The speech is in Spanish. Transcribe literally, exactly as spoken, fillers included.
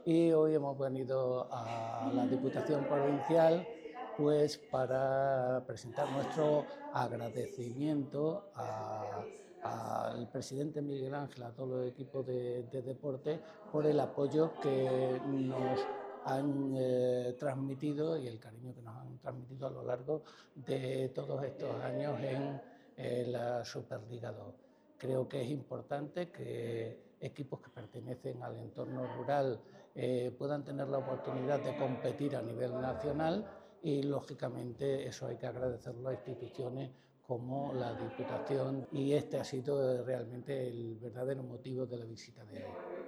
Y hoy hemos venido a la Diputación Provincial pues para presentar nuestro agradecimiento a, al presidente Miguel Ángel, a todos los equipos de, de deporte, por el apoyo que nos han eh, transmitido y el cariño que nos han transmitido a lo largo de todos estos años en eh, la Superliga dos. Creo que es importante que equipos que pertenecen al entorno rural eh, puedan tener la oportunidad de competir a nivel nacional y, lógicamente, eso hay que agradecerlo a instituciones como la Diputación, y este ha sido realmente el verdadero motivo de la visita de hoy.